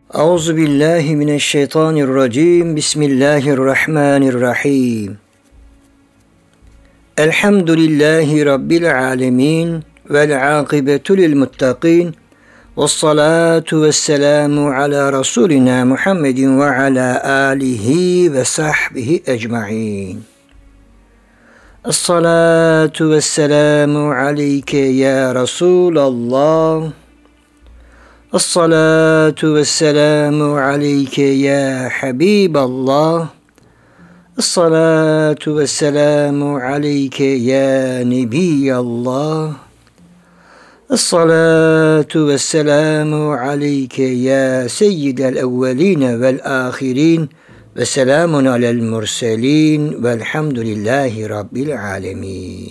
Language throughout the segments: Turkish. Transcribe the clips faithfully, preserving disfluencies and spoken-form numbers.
Euzu billahi mineşşeytanirracim. Bismillahirrahmanirrahim. Elhamdülillahi rabbil alamin vel akibetu lil muttaqin. Ves salatu vesselamu ala rasulina Muhammedin ve ala alihi ve sahbihi ecmaîn. Es-salatu vesselamu aleyke ya Resulallah. Es-salatu vesselamu aleyke ya Habiballah. Es-salatu vesselamu aleyke ya Nebiyallah. Es-salatu vesselamu aleyke ya Seyyidel evveline vel ahirin. Ve selamun alel murselin velhamdülillahi rabbil alemin.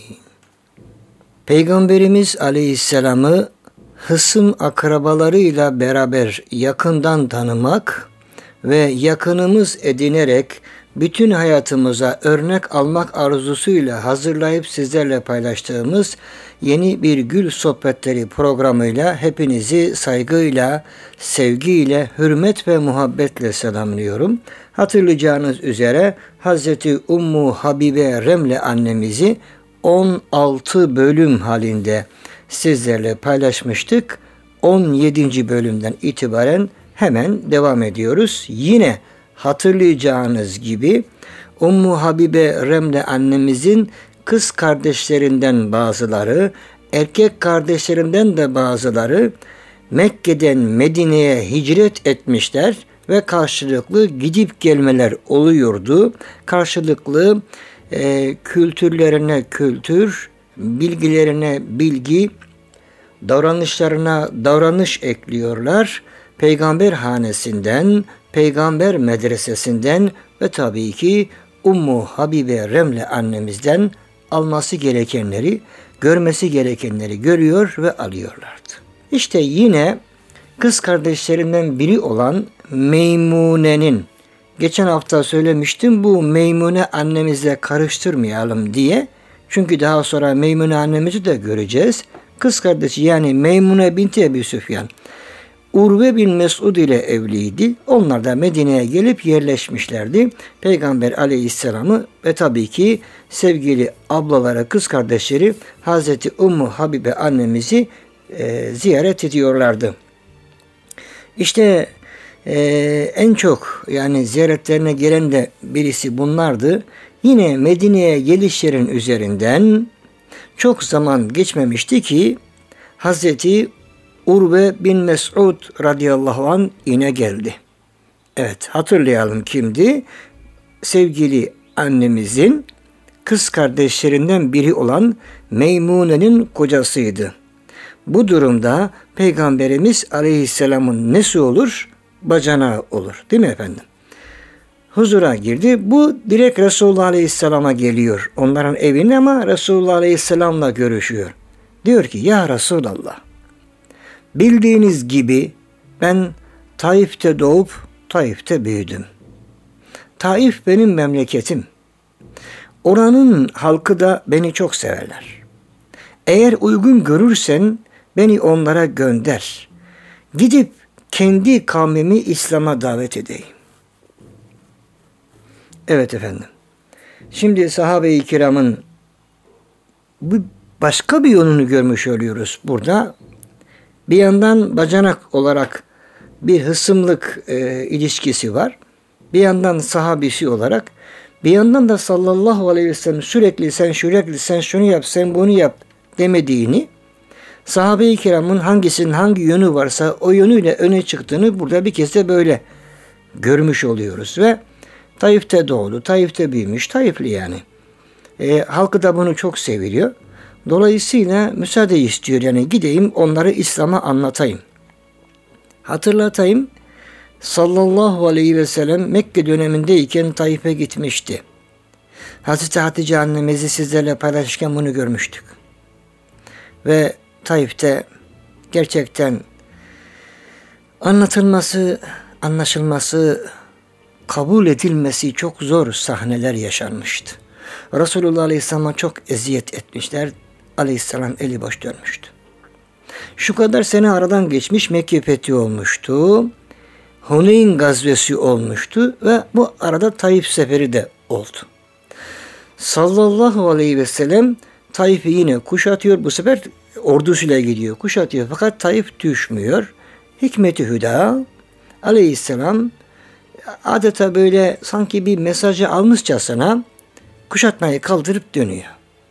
Peygamberimiz Aleyhisselam'ı hısım akrabalarıyla beraber yakından tanımak ve yakınımız edinerek bütün hayatımıza örnek almak arzusuyla hazırlayıp sizlerle paylaştığımız yeni bir Gül Sohbetleri programıyla hepinizi saygıyla, sevgiyle, hürmet ve muhabbetle selamlıyorum. Hatırlayacağınız üzere Hazreti Ummu Habibe Remle annemizi on altı bölüm halinde sizlerle paylaşmıştık. on yedinci bölümden itibaren hemen devam ediyoruz. Yine hatırlayacağınız gibi Ummu Habibe Remle annemizin kız kardeşlerinden bazıları, erkek kardeşlerinden de bazıları Mekke'den Medine'ye hicret etmişler ve karşılıklı gidip gelmeler oluyordu. Karşılıklı e, kültürlerine kültür, bilgilerine bilgi, davranışlarına davranış ekliyorlar. Peygamber hanesinden, peygamber medresesinden ve tabii ki Ummu Habibe Remle annemizden alması gerekenleri, görmesi gerekenleri görüyor ve alıyorlardı. İşte yine kız kardeşlerinden biri olan Meymune'nin, geçen hafta söylemiştim, bu Meymune annemizle karıştırmayalım diye. Çünkü daha sonra Meymune annemizi de göreceğiz. Kız kardeşi yani Meymune binti Ebi Süfyan, Urve bin Mesud ile evliydi. Onlar da Medine'ye gelip yerleşmişlerdi. Peygamber Aleyhisselam'ı ve tabii ki sevgili ablalara, kız kardeşleri Hazreti Ummu Habibe annemizi e, ziyaret ediyorlardı. İşte e, en çok yani ziyaretlerine gelen de birisi bunlardı. Yine Medine'ye gelişlerin üzerinden çok zaman geçmemişti ki Hazreti Urve bin Mesud radıyallahu anh yine geldi. Evet, hatırlayalım kimdi? Sevgili annemizin kız kardeşlerinden biri olan Meymune'nin kocasıydı. Bu durumda Peygamberimiz Aleyhisselam'ın nesi olur? Bacanağı olur. Değil mi efendim? Huzura girdi. Bu direkt Resulullah Aleyhisselam'a geliyor. Onların evine ama Resulullah Aleyhisselam'la görüşüyor. Diyor ki ya Resulallah, bildiğiniz gibi ben Taif'te doğup Taif'te büyüdüm. Taif benim memleketim. Oranın halkı da beni çok severler. Eğer uygun görürsen beni onlara gönder. Gidip kendi kavmimi İslam'a davet edeyim. Evet efendim. Şimdi sahabe-i kiramın bu başka bir yönünü görmüş oluyoruz burada. Bir yandan bacanak olarak bir hısımlık e, ilişkisi var. Bir yandan sahabisi olarak, bir yandan da sallallahu aleyhi ve sellem sürekli sen sürekli sen şunu yap, sen bunu yap demediğini, sahabe-i kiramın hangisinin hangi yönü varsa o yönüyle öne çıktığını burada bir kez de böyle görmüş oluyoruz ve Taif'te doğdu, Taif'te büyümüş, Taifli yani. E, halkı da bunu çok seviyor. Dolayısıyla müsaade istiyor. Yani gideyim onları İslam'a anlatayım. Hatırlatayım. Sallallahu aleyhi ve sellem Mekke dönemindeyken Taif'e gitmişti. Hazreti Hatice annemizi sizlerle paylaşırken bunu görmüştük. Ve Taif'te gerçekten anlatılması, anlaşılması, kabul edilmesi çok zor sahneler yaşanmıştı. Resulullah Aleyhisselam'a çok eziyet etmişler. Aleyhisselam eli boş dönmüştü. Şu kadar sene aradan geçmiş, Mekke fethi olmuştu. Huneyn gazvesi olmuştu ve bu arada Taif seferi de oldu. Sallallahu aleyhi ve sellem Taif'i yine kuşatıyor. Bu sefer ordusuyla gidiyor. Kuşatıyor. Fakat Taif düşmüyor. Hikmet-i Hüda aleyhisselam adeta böyle sanki bir mesajı almışçasına kuşatmayı kaldırıp dönüyor.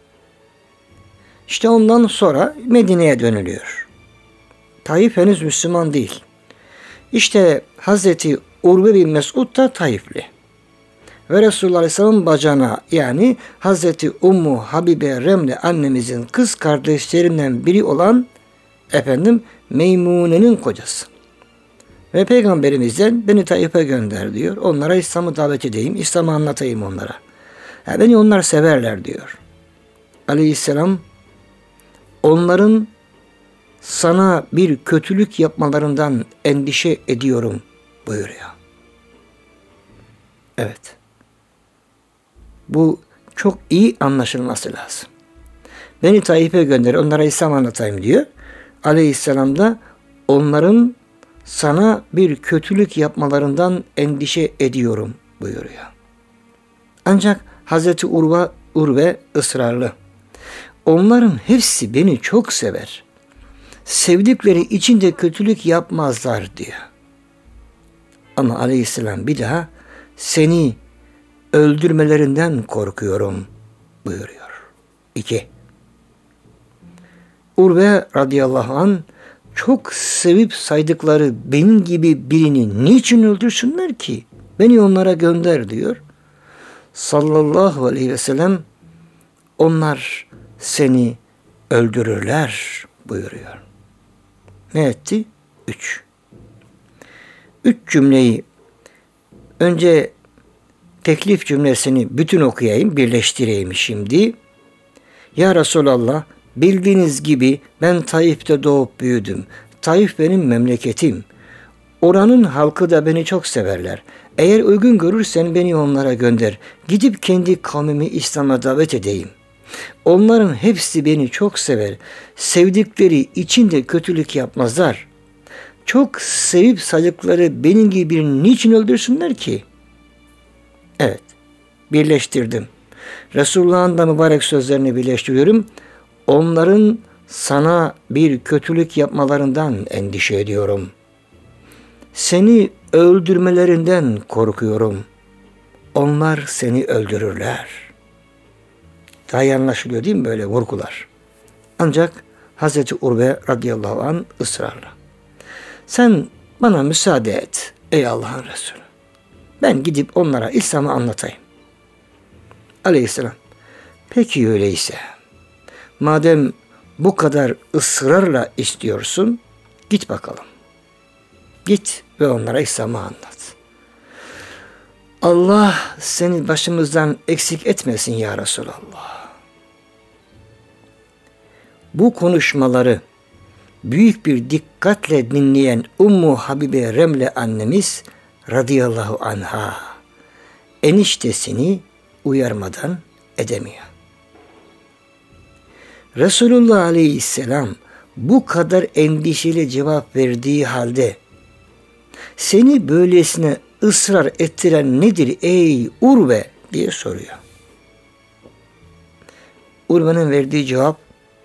İşte ondan sonra Medine'ye dönülüyor. Taif henüz Müslüman değil. İşte Hazreti Urve bin Mesud da Taifli. Ve Resulullah Aleyhisselam'ın bacana yani Hazreti Ummu Habibe Remle annemizin kız kardeşlerinden biri olan efendim Meymune'nin kocası. Ve Peygamberimizden beni Taif'e gönder diyor. Onlara İslam'ı davet edeyim, İslam'ı anlatayım onlara. Yani beni onlar severler diyor. Aleyhisselam onların sana bir kötülük yapmalarından endişe ediyorum buyuruyor. Evet. Bu çok iyi anlaşılması lazım. Beni Taif'e gönder, onlara İslam anlatayım diyor. Aleyhisselam da onların sana bir kötülük yapmalarından endişe ediyorum buyuruyor. Ancak Hazreti Urve, Urve ısrarlı. Onların hepsi beni çok sever. Sevdikleri için de kötülük yapmazlar diyor. Ama Aleyhisselam bir daha seni öldürmelerinden korkuyorum buyuruyor. İki. Urve radıyallahu anh çok sevip saydıkları benim gibi birini niçin öldürsünler ki? Beni onlara gönder diyor. Sallallahu aleyhi ve sellem onlar seni öldürürler buyuruyor. Ne etti? Üç. Üç cümleyi önce teklif cümlesini bütün okuyayım, birleştireyim şimdi. Ya Resulallah, bildiğiniz gibi ben Taif'te doğup büyüdüm. Taif benim memleketim. Oranın halkı da beni çok severler. Eğer uygun görürsen beni onlara gönder. Gidip kendi kavmimi İslam'a davet edeyim. Onların hepsi beni çok sever. Sevdikleri için de kötülük yapmazlar. Çok sevip saydıkları benim gibi birini niçin öldürsünler ki? Evet, birleştirdim. Resulullah'ın da mübarek sözlerini birleştiriyorum. Onların sana bir kötülük yapmalarından endişe ediyorum. Seni öldürmelerinden korkuyorum. Onlar seni öldürürler. Daha iyi anlaşılıyor değil mi böyle vurgular? Ancak Hazreti Urve radıyallahu anh ısrarla. Sen bana müsaade et ey Allah'ın Resulü. Ben gidip onlara İslam'ı anlatayım. Aleyhisselam. Peki öyleyse. Madem bu kadar ısrarla istiyorsun, git bakalım. Git ve onlara İslam'ı anlat. Allah seni başımızdan eksik etmesin ya Resulallah. Bu konuşmaları büyük bir dikkatle dinleyen Ummu Habibe Remle annemiz radıyallahu anha eniştesini uyarmadan edemiyor. Resulullah aleyhisselam bu kadar endişeli cevap verdiği halde seni böylesine ısrar ettiren nedir ey Urve diye soruyor. Urve'nin verdiği cevap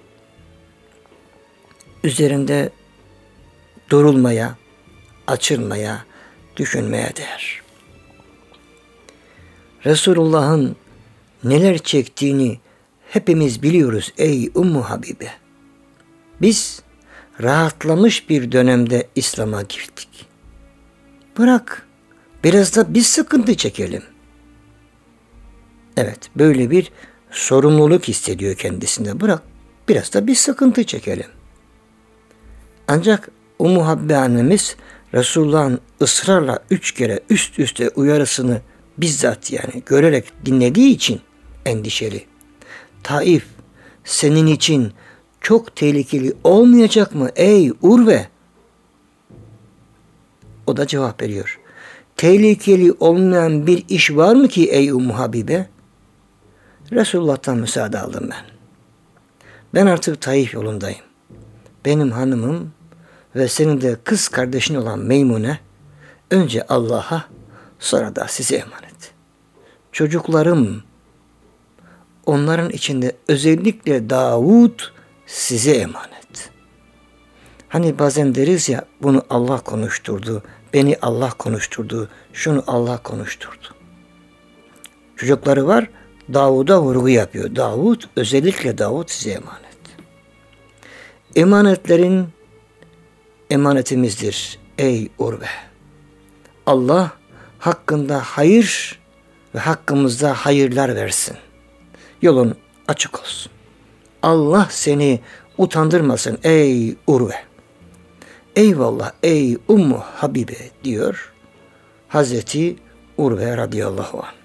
üzerinde durulmaya, açılmaya, düşünmeye değer. Resulullah'ın neler çektiğini hepimiz biliyoruz ey Ummu Habibe. Biz rahatlamış bir dönemde İslam'a girdik. Bırak biraz da biz sıkıntı çekelim. Evet, böyle bir sorumluluk hissediyor kendisinde. Bırak biraz da biz sıkıntı çekelim. Ancak Ummu Habibe annemiz Resulullah'ın ısrarla üç kere üst üste uyarısını bizzat yani görerek dinlediği için endişeli. Taif senin için çok tehlikeli olmayacak mı ey Urve? O da cevap veriyor. Tehlikeli olmayan bir iş var mı ki ey Ummu Habibe? Resulullah'tan müsaade aldım ben. Ben artık Taif yolundayım. Benim hanımım ve senin de kız kardeşin olan Meymune önce Allah'a, sonra da size emanet. Çocuklarım, onların içinde özellikle Davud size emanet. Hani bazen deriz ya, bunu Allah konuşturdu, beni Allah konuşturdu, şunu Allah konuşturdu. Çocukları var, Davud'a vurgu yapıyor. Davud, özellikle Davud size emanet. Emanetlerin emanetimizdir ey Urve. Allah hakkında hayır ve hakkımızda hayırlar versin. Yolun açık olsun. Allah seni utandırmasın ey Urve. Eyvallah ey Ummu Habibe diyor Hazreti Urve radıyallahu anh.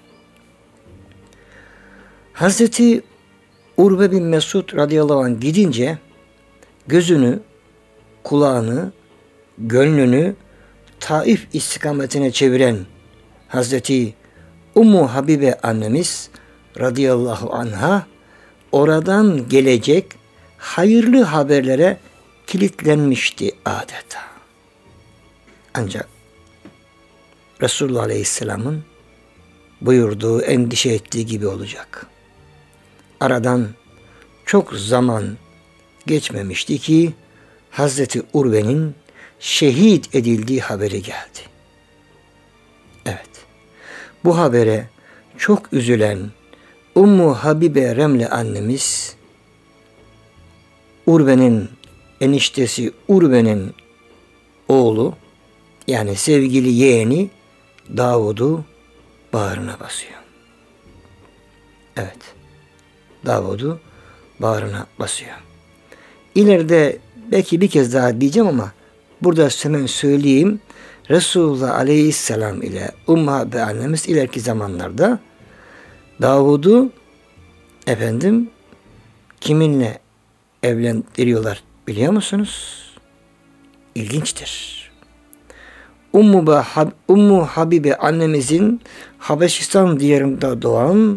Hazreti Urve bin Mesud radıyallahu anh gidince gözünü, kulağını, gönlünü Taif istikametine çeviren Hazreti Ummu Habibe annemiz radıyallahu anha oradan gelecek hayırlı haberlere kilitlenmişti adeta. Ancak Resulullah Aleyhisselam'ın buyurduğu, endişe ettiği gibi olacak. Aradan çok zaman geçmemişti ki Hazreti Urve'nin şehit edildiği haberi geldi. Evet, bu habere çok üzülen Ummu Habibe Remle annemiz, Urve'nin eniştesi Urve'nin oğlu, yani sevgili yeğeni Davud'u bağrına basıyor. Evet, Davud'u bağrına basıyor. İleride belki bir kez daha diyeceğim ama burada hemen söyleyeyim. Resulullah Aleyhisselam ile Ummu Habibe annemiz ileriki zamanlarda Davud'u efendim kiminle evlendiriyorlar biliyor musunuz? İlginçtir. Ummu, Hab- Ummu Habibe annemizin Habeşistan diyarında doğan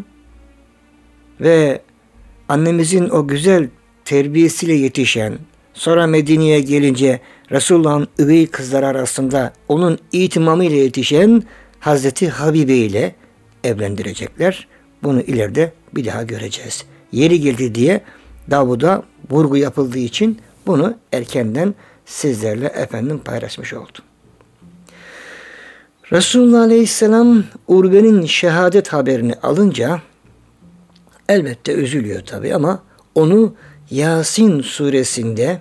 ve annemizin o güzel terbiyesiyle yetişen, sonra Medine'ye gelince Resulullah'ın üvey kızları arasında onun itimamıyla yetişen Hazreti Habibe ile evlendirecekler. Bunu ileride bir daha göreceğiz. Yeri geldi diye Davud'a vurgu yapıldığı için bunu erkenden sizlerle efendim paylaşmış oldum. Resulullah Aleyhisselam Urve'nin şehadet haberini alınca elbette üzülüyor tabi ama onu Yasin suresinde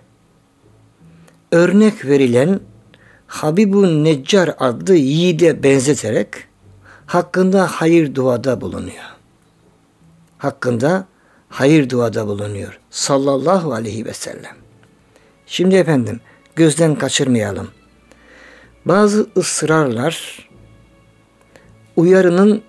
örnek verilen Habibun Neccar adlı yiğide benzeterek hakkında hayır duada bulunuyor. Hakkında hayır duada bulunuyor. Sallallahu aleyhi ve sellem. Şimdi efendim gözden kaçırmayalım. Bazı ısrarlar uyarının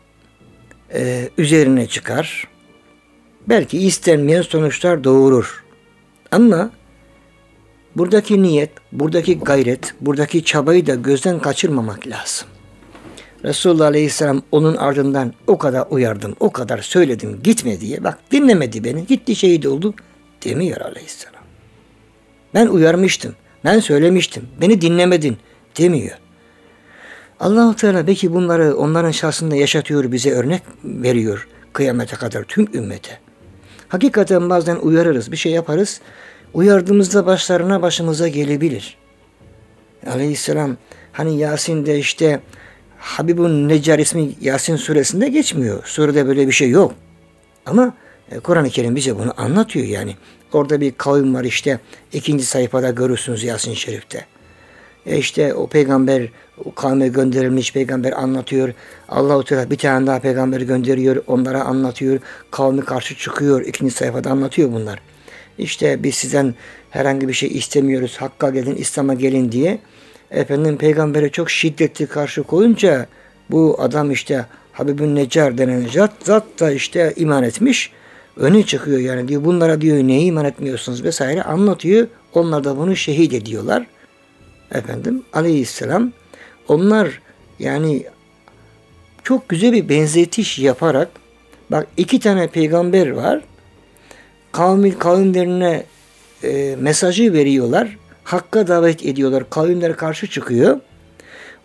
e, üzerine çıkar. Belki istenmeyen sonuçlar doğurur. Ama buradaki niyet, buradaki gayret, buradaki çabayı da gözden kaçırmamak lazım. Resulullah Aleyhisselam onun ardından o kadar uyardım, o kadar söyledim, gitme diye. Bak dinlemedi beni, gitti şehit oldu demiyor Aleyhisselam. Ben uyarmıştım, ben söylemiştim, beni dinlemedin demiyor. Allah-u Teala belki bunları onların şahsında yaşatıyor, bize örnek veriyor kıyamete kadar tüm ümmete. Hakikaten bazen uyarırız, bir şey yaparız. Uyardığımızda başlarına başımıza gelebilir. Aleyhisselam hani Yasin'de işte Habibun Neccar ismi Yasin suresinde geçmiyor. Surede böyle bir şey yok. Ama e, Kur'an-ı Kerim bize bunu anlatıyor yani. Orada bir kavim var işte ikinci sayfada görürsünüz Yasin Şerif'te. E işte o peygamber, o kavme gönderilmiş peygamber anlatıyor. Allah-u Teala bir tane daha peygamber gönderiyor, onlara anlatıyor. Kavmi karşı çıkıyor, ikinci sayfada anlatıyor bunlar. İşte biz sizden herhangi bir şey istemiyoruz, Hakk'a gelin, İslam'a gelin diye. Efendim peygambere çok şiddetli karşı koyunca bu adam işte Habibun Neccar denen zat, zat da işte iman etmiş. Öne çıkıyor yani diyor bunlara diyor neye iman etmiyorsunuz vesaire anlatıyor. Onlar da bunu şehit ediyorlar. Efendim Aleyhisselam onlar yani çok güzel bir benzetiş yaparak bak iki tane peygamber var. Kavmin kavimlerine e, mesajı veriyorlar. Hakka davet ediyorlar. Kavimler karşı çıkıyor.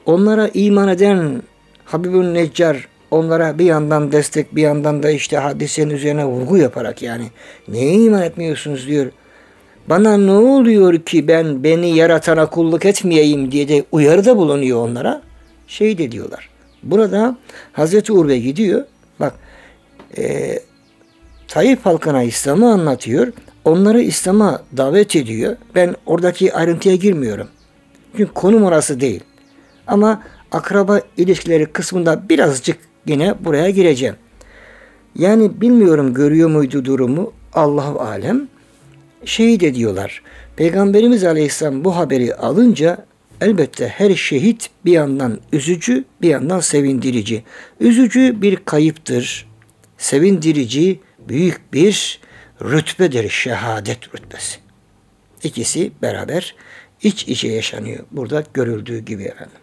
onlara iman eden Habibun Neccar onlara bir yandan destek, bir yandan da işte hadisenin üzerine vurgu yaparak, yani neye iman etmiyorsunuz diyor. Bana ne oluyor ki ben beni yaratana kulluk etmeyeyim diye de uyarıda bulunuyor onlara. Şey de diyorlar. Burada Hazreti Urve gidiyor. Bak e, Taif halkına İslam'ı anlatıyor. Onları İslam'a davet ediyor. Ben oradaki ayrıntıya girmiyorum. Çünkü konum orası değil. Ama akraba ilişkileri kısmında birazcık yine buraya gireceğim. Yani bilmiyorum görüyor muydu durumu, Allah-u alem. Şehit ediyorlar. Peygamberimiz Aleyhisselam bu haberi alınca elbette her şehit bir yandan üzücü, bir yandan sevindirici. Üzücü bir kayıptır. Sevindirici büyük bir rütbedir, şehadet rütbesi. İkisi beraber iç içe yaşanıyor. Burada görüldüğü gibi efendim.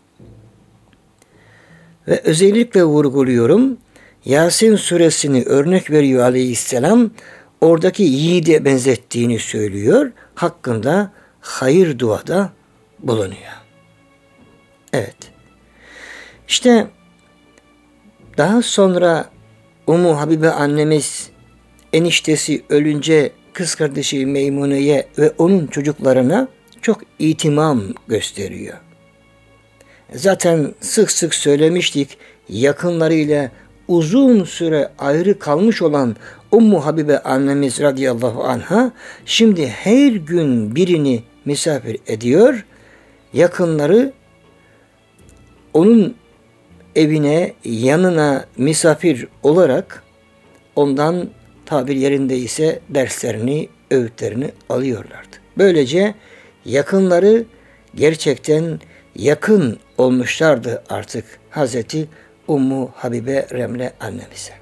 Ve özellikle vurguluyorum, Yasin suresini örnek veriyor Aleyhisselam. Oradaki yiğide benzettiğini söylüyor. Hakkında hayır duada bulunuyor. Evet. İşte daha sonra Ummu Habibe annemiz eniştesi ölünce kız kardeşi Meymune'ye ve onun çocuklarına çok itimam gösteriyor. Zaten sık sık söylemiştik, yakınlarıyla uzun süre ayrı kalmış olan Ummu Habibe annemiz radıyallahu anha şimdi her gün birini misafir ediyor. Yakınları onun evine, yanına misafir olarak ondan tabir yerinde ise derslerini, öğütlerini alıyorlardı. Böylece yakınları gerçekten yakın olmuşlardı artık Hazreti Ummu Habibe Remle annemize.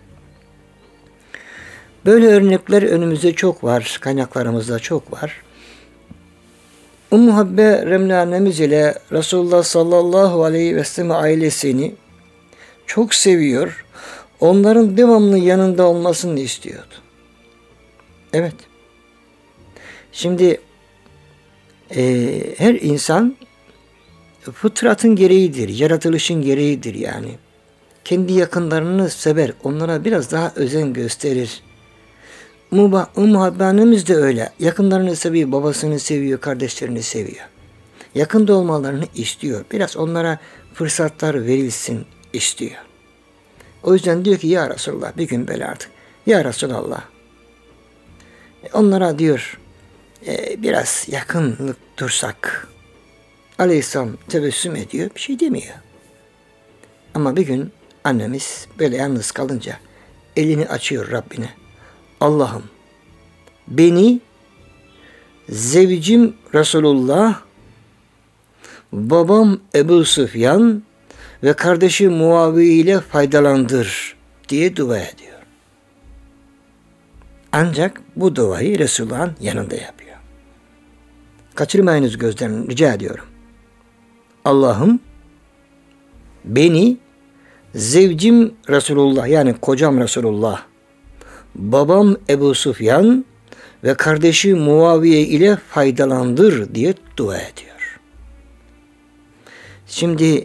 Böyle örnekler önümüzde çok var, kaynaklarımızda çok var. Ummu Habibe Remle annemiz ile Resulullah sallallahu aleyhi ve sellem ailesini çok seviyor, onların devamlı yanında olmasını istiyordu. Evet. Şimdi e, her insan fıtratın gereğidir, yaratılışın gereğidir yani. Kendi yakınlarını sever, onlara biraz daha özen gösterir. Ummu Habibe annemiz de öyle. Yakınlarını seviyor, babasını seviyor, kardeşlerini seviyor. Yakında olmalarını istiyor. Biraz onlara fırsatlar verilsin istiyor. O yüzden diyor ki ya Resulallah bir gün böyle artık. Ya Resulallah. Onlara diyor e, biraz yakınlık dursak. Aleyhisselam tebessüm ediyor. Bir şey demiyor. Ama bir gün annemiz böyle yalnız kalınca elini açıyor Rabbine. Allah'ım beni zevcim Resulullah, babam Ebu Süfyan ve kardeşi Muaviye ile faydalandır diye dua ediyor. Ancak bu duayı Resulullah'ın yanında yapıyor. Kaçırmayınız gözden, rica ediyorum. Allah'ım beni zevcim Resulullah, yani kocam Resulullah, babam Ebu Süfyan ve kardeşi Muaviye ile faydalandır diye dua ediyor. Şimdi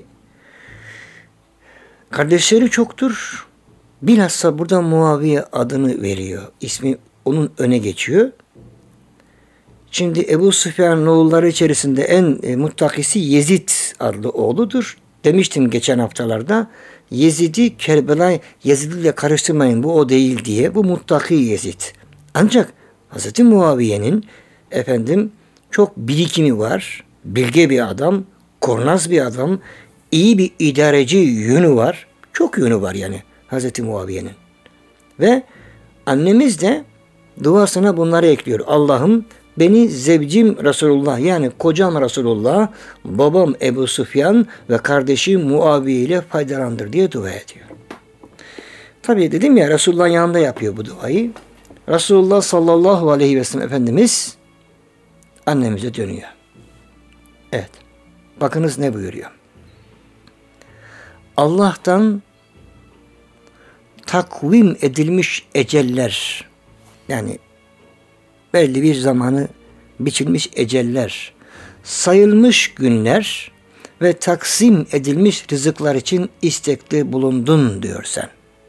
kardeşleri çoktur. Bilhassa burada Muaviye adını veriyor. İsmi onun öne geçiyor. Şimdi Ebu Süfyan'ın oğulları içerisinde en e, muttakisi Yezid adlı oğludur. Demiştim geçen haftalarda. Yezid'i Kerbela Yezid ile karıştırmayın, bu o değil diye. Bu muttaki Yezid. Ancak Hz. Muaviye'nin efendim çok birikimi var. Bilge bir adam, kurnaz bir adam, iyi bir idareci yönü var. Çok yönü var yani Hz. Muaviye'nin. Ve annemiz de duasına bunları ekliyor. Allah'ım beni zevcim Resulullah, yani kocam Resulullah, babam Ebu Süfyan ve kardeşi Muaviye ile faydalandır diye dua ediyor. Tabii dedim ya, Resulullah'ın yanında yapıyor bu duayı. Resulullah sallallahu aleyhi ve sellem Efendimiz annemize dönüyor. Evet. Bakınız ne buyuruyor. Allah'tan takvim edilmiş eceller, yani belli bir zamanı biçilmiş eceller, sayılmış günler ve taksim edilmiş rızıklar için istekli bulundun diyor sen.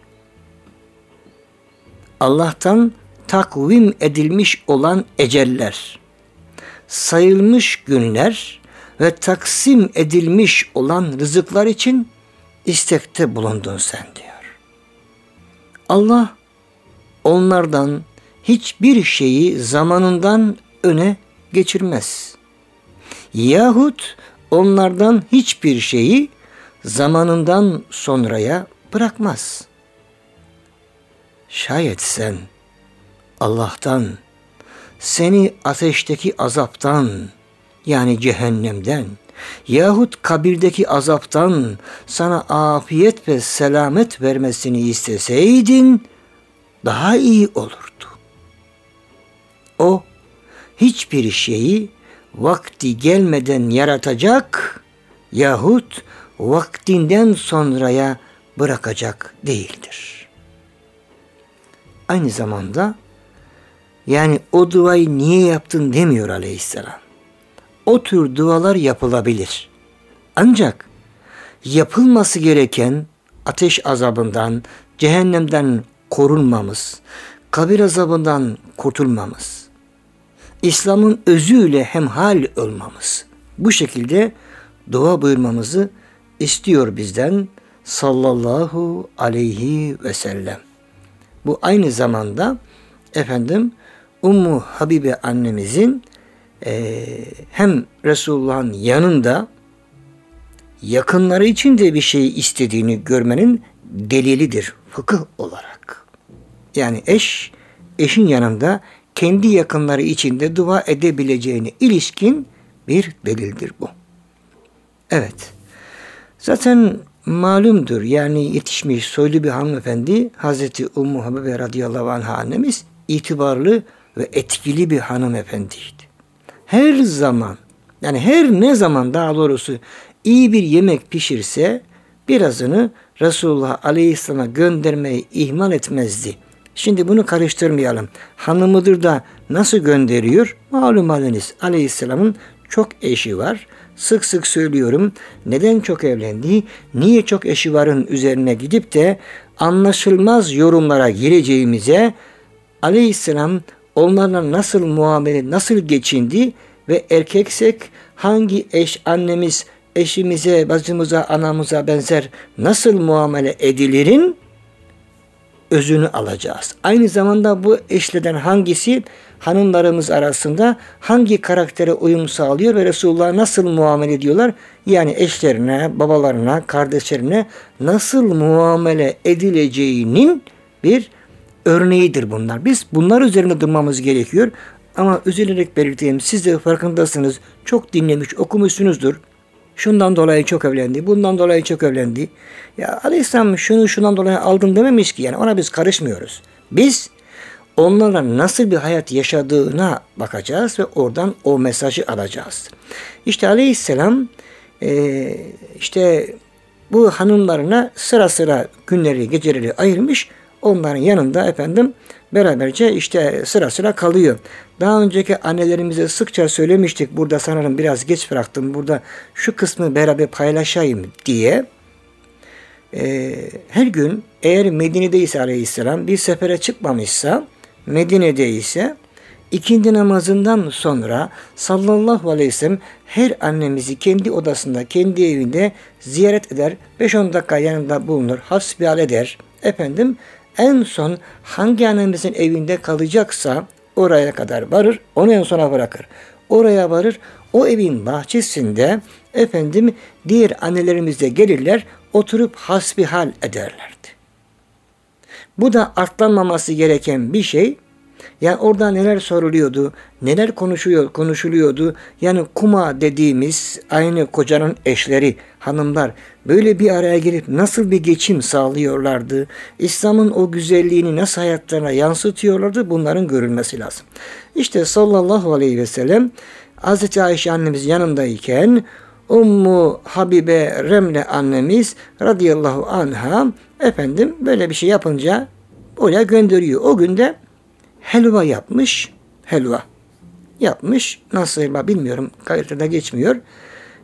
Allah'tan takvim edilmiş olan eceller, sayılmış günler ve taksim edilmiş olan rızıklar için istekte bulundun sen diyor. Allah onlardan hiçbir şeyi zamanından öne geçirmez. Yahut onlardan hiçbir şeyi zamanından sonraya bırakmaz. Şayet sen Allah'tan, seni ateşteki azaptan, yani cehennemden yahut kabirdeki azaptan sana afiyet ve selamet vermesini isteseydin daha iyi olurdu. O hiçbir şeyi vakti gelmeden yaratacak yahut vaktinden sonraya bırakacak değildir. Aynı zamanda yani o duayı niye yaptın demiyor aleyhisselam. O tür dualar yapılabilir. Ancak yapılması gereken ateş azabından, cehennemden korunmamız, kabir azabından kurtulmamız, İslam'ın özüyle hemhal olmamız, bu şekilde dua buyurmamızı istiyor bizden sallallahu aleyhi ve sellem. Bu aynı zamanda efendim Ummu Habibe annemizin e, hem Resulullah'ın yanında yakınları için de bir şey istediğini görmenin delilidir fıkıh olarak. Yani eş, eşin yanında kendi yakınları için de dua edebileceğine ilişkin bir delildir bu. Evet. Zaten malumdur. Yani yetişmiş soylu bir hanımefendi Hazreti Ummu Habibe radıyallahu anha annemiz itibarlı ve etkili bir hanımefendiydi. Her zaman yani her ne zaman daha doğrusu iyi bir yemek pişirse birazını Resulullah Aleyhisselam'a göndermeyi ihmal etmezdi. Şimdi bunu karıştırmayalım. Hanımıdır da nasıl gönderiyor? Malum haliniz Aleyhisselam'ın çok eşi var. Sık sık söylüyorum. Neden çok evlendi? Niye çok eşi varın üzerine gidip de anlaşılmaz yorumlara gireceğimize Aleyhisselam onlarla nasıl muamele, nasıl geçindi ve erkeksek hangi eş annemiz eşimize, bacımıza, anamıza benzer nasıl muamele edilirin özünü alacağız. Aynı zamanda bu eşlerden hangisi hanımlarımız arasında hangi karaktere uyum sağlıyor ve Resulullah'a nasıl muamele ediyorlar? Yani eşlerine, babalarına, kardeşlerine nasıl muamele edileceğinin bir örneğidir bunlar. Biz bunlar üzerinde durmamız gerekiyor. Ama üzülerek belirteyim, siz de farkındasınız. Çok dinlemiş, okumuşsunuzdur. Şundan dolayı çok evlendi, bundan dolayı çok evlendi. Ya Aleyhisselam şunu şundan dolayı aldım dememiş ki. Yani ona biz karışmıyoruz. Biz onlarla nasıl bir hayat yaşadığına bakacağız ve oradan o mesajı alacağız. İşte Aleyhisselam e, işte bu hanımlarına sıra sıra günleri, geceleri ayırmış. Onların yanında efendim beraberce işte sıra sıra kalıyor. Daha önceki annelerimize sıkça söylemiştik. Burada sanırım biraz geç bıraktım. Burada şu kısmı beraber paylaşayım diye. Ee, her gün eğer Medine'deyse Aleyhisselam bir sefere çıkmamışsa Medine'de ise ikindi namazından sonra sallallahu aleyhi ve sellem her annemizi kendi odasında, kendi evinde ziyaret eder. beş on dakika yanında bulunur. Hasbihal eder. Efendim en son hangi annemizin evinde kalacaksa oraya kadar varır, onu en sona bırakır. Oraya varır, o evin bahçesinde efendim diğer annelerimiz de gelirler, oturup hasbihal ederlerdi. Bu da atlanmaması gereken bir şey. Yani orada neler soruluyordu, neler konuşuyor, konuşuluyordu. Yani kuma dediğimiz aynı kocanın eşleri, hanımlar böyle bir araya gelip nasıl bir geçim sağlıyorlardı? İslam'ın o güzelliğini nasıl hayatlarına yansıtıyorlardı? Bunların görülmesi lazım. İşte sallallahu aleyhi ve sellem Hazreti Ayşe annemiz yanındayken Ummu Habibe Remle annemiz radıyallahu anha efendim böyle bir şey yapınca oraya gönderiyor. O günde helva yapmış. Helva yapmış. Nasıl helva bilmiyorum. Kayıtlarda geçmiyor.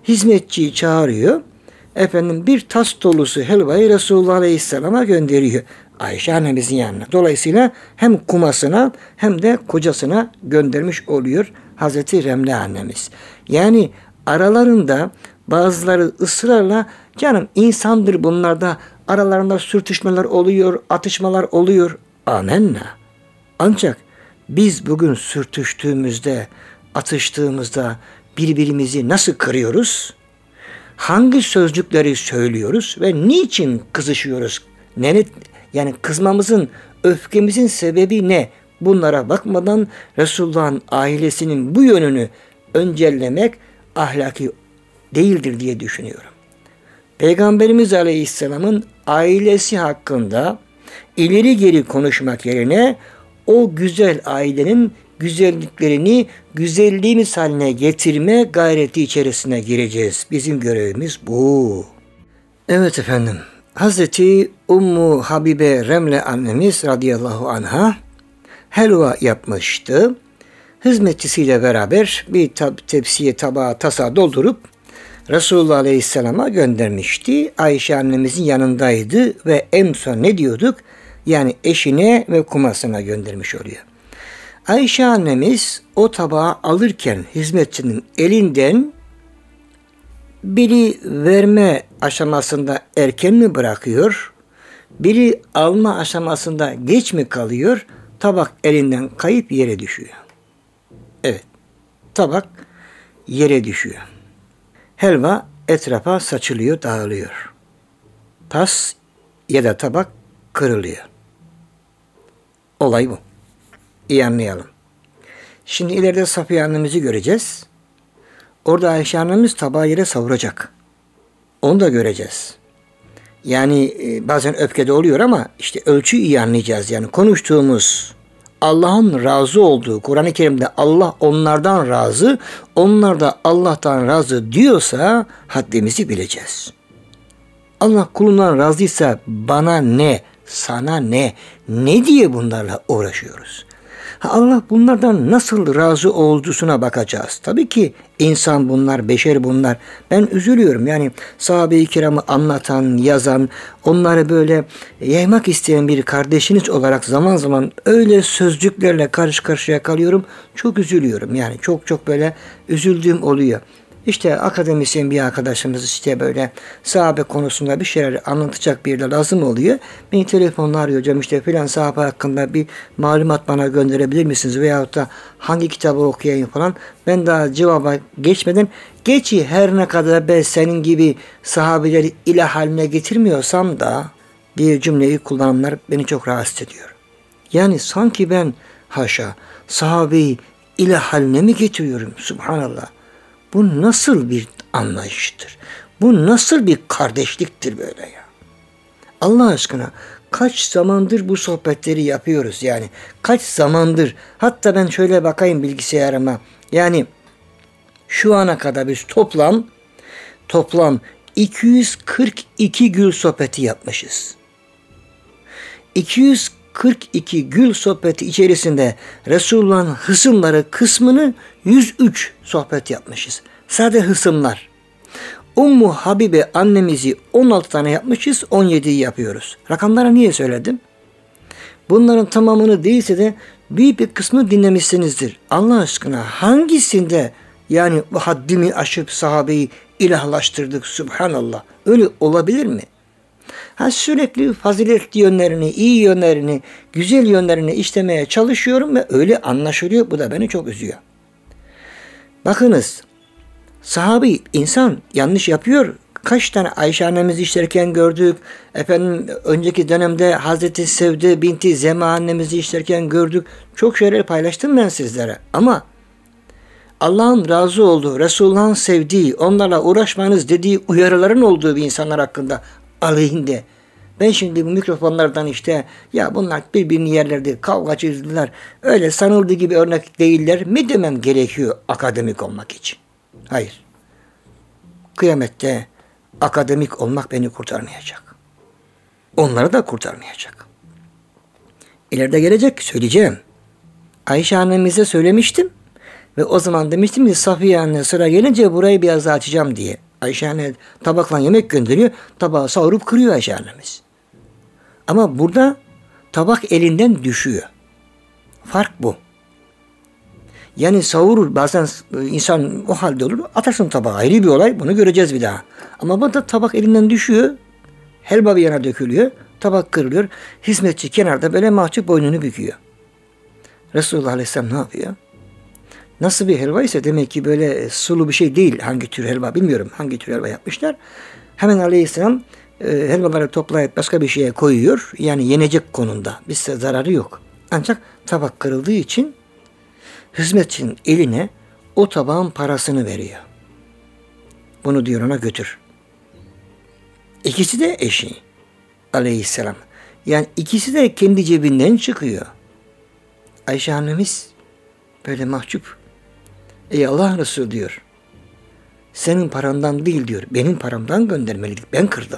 hizmetçiyi çağırıyor. Efendim bir tas dolusu helvayı Resulullah Aleyhisselam'a gönderiyor. Ayşe annemizin yanına. Dolayısıyla hem kumasına hem de kocasına göndermiş oluyor Hazreti Remle annemiz. Yani aralarında bazıları ısrarla canım insandır bunlarda aralarında sürtüşmeler oluyor, atışmalar oluyor. Amenna. Ancak biz bugün sürtüştüğümüzde, atıştığımızda birbirimizi nasıl kırıyoruz? Hangi sözcükleri söylüyoruz ve niçin kızışıyoruz? Ne, yani kızmamızın, öfkemizin sebebi ne? Bunlara bakmadan Resulullah'ın ailesinin bu yönünü öncellemek ahlaki değildir diye düşünüyorum. Peygamberimiz Aleyhisselam'ın ailesi hakkında ileri geri konuşmak yerine o güzel ailenin güzelliklerini güzelliğimiz haline getirme gayreti içerisine gireceğiz. Bizim görevimiz bu. Evet efendim. Hazreti Ummu Habibe Remle annemiz radıyallahu anha helva yapmıştı. Hizmetçisiyle beraber bir tab- tepsiye, tabağa, tasa doldurup Resulullah Aleyhisselam'a göndermişti. Ayşe annemizin yanındaydı ve en son ne diyorduk? Yani eşine ve kumasına göndermiş oluyor. Ayşe annemiz o tabağı alırken hizmetçinin elinden biri verme aşamasında erken mi bırakıyor? Biri alma aşamasında geç mi kalıyor? Tabak elinden kayıp yere düşüyor. Evet, tabak yere düşüyor. Helva etrafa saçılıyor, dağılıyor. Tas ya da tabak kırılıyor. Olay bu. İyi anlayalım. Şimdi ileride Safiye annemizi göreceğiz. Orada Ayşe annemiz tabağı yere savuracak. Onu da göreceğiz. Yani e, bazen öfkede oluyor ama işte ölçüyü iyi anlayacağız. Yani konuştuğumuz Allah'ın razı olduğu, Kur'an-ı Kerim'de Allah onlardan razı, onlar da Allah'tan razı diyorsa haddimizi bileceğiz. Allah kulundan razıysa bana ne, sana ne, ne diye bunlarla uğraşıyoruz? Allah bunlardan nasıl razı olduğuna bakacağız. Tabii ki insan bunlar, beşer bunlar. Ben üzülüyorum. Yani sahabe-i kiramı anlatan, yazan, onları böyle yaymak isteyen bir kardeşiniz olarak zaman zaman öyle sözcüklerle karşı karşıya kalıyorum. Çok üzülüyorum. Yani çok çok böyle üzüldüğüm oluyor. İşte akademisyen bir arkadaşımız işte böyle sahabe konusunda bir şeyler anlatacak bir de lazım oluyor. Beni telefonla arıyor hocam işte filan sahabe hakkında bir malumat bana gönderebilir misiniz? Veyahut da hangi kitabı okuyayım falan. Ben daha cevaba geçmeden geçi her ne kadar ben senin gibi sahabeleri ilah haline getirmiyorsam da diye cümleyi kullananlar beni çok rahatsız ediyor. Yani sanki ben haşa sahabeyi ilah haline mi getiriyorum? Subhanallah. Bu nasıl bir anlayıştır? Bu nasıl bir kardeşliktir böyle ya? Allah aşkına kaç zamandır bu sohbetleri yapıyoruz yani? Kaç zamandır? Hatta ben şöyle bakayım bilgisayarıma. Yani şu ana kadar biz toplam toplam iki yüz kırk iki gül sohbeti yapmışız. iki yüz kırk iki gül sohbeti içerisinde Resulullah'ın hısımları kısmını yüz üç sohbet yapmışız. Sadece hısımlar. Ummu Habibe annemizi on altı tane yapmışız, on yediyi yapıyoruz. Rakamları niye söyledim? Bunların tamamını değilse de büyük bir kısmını dinlemişsinizdir. Allah aşkına hangisinde yani bu haddimi aşıp sahabeyi ilahlaştırdık subhanallah. Öyle olabilir mi? Ha sürekli faziletli yönlerini, iyi yönlerini, güzel yönlerini işlemeye çalışıyorum ve öyle anlaşılıyor. Bu da beni çok üzüyor. Bakınız, sahabi insan yanlış yapıyor. Kaç tane Ayşe annemizi işlerken gördük. Efendim önceki dönemde Hazreti Sevde binti Zema annemizi işlerken gördük. Çok şeyler paylaştım ben sizlere. Ama Allah'ın razı olduğu, Resulullah'ın sevdiği, onlarla uğraşmanız dediği uyarıların olduğu bir insanlar hakkında aleyhinde. Ben şimdi bu mikrofonlardan işte ya bunlar birbirini yerlerde kavgacılar öyle sanıldığı gibi örnek değiller mi demem gerekiyor akademik olmak için? Hayır. Kıyamette akademik olmak beni kurtarmayacak. Onları da kurtarmayacak. İleride gelecek söyleyeceğim. Ayşe annemize söylemiştim. Ve o zaman demiştim ki Safiye anne sıra gelince burayı biraz daha açacağım diye. Ayşe anne tabakla yemek gönderiyor. Tabağı savurup kırıyor Ayşe annemiz. Ama burada tabak elinden düşüyor. Fark bu. Yani savurur bazen insan o halde olur. Atarsın tabağı, ayrı bir olay. Bunu göreceğiz bir daha. Ama burada tabak elinden düşüyor. Helva bir yana dökülüyor. Tabak kırılıyor. Hizmetçi kenarda böyle mahcup boynunu büküyor. Resulullah Aleyhisselam ne yapıyor? Nasıl bir helva ise demek ki böyle sulu bir şey değil. Hangi tür helva bilmiyorum. Hangi tür helva yapmışlar. Hemen Aleyhisselam e, helvaları toplayıp başka bir şeye koyuyor. Yani yenecek konumda. Bizse zararı yok. Ancak tabak kırıldığı için hizmetçinin eline o tabağın parasını veriyor. Bunu diyor ona götür. İkisi de eşi Aleyhisselam. Yani ikisi de kendi cebinden çıkıyor. Ayşe annemiz böyle mahcup. Ey Allah Resulü diyor. Senin parandan değil diyor. Benim paramdan göndermeliydik. Ben kırdım.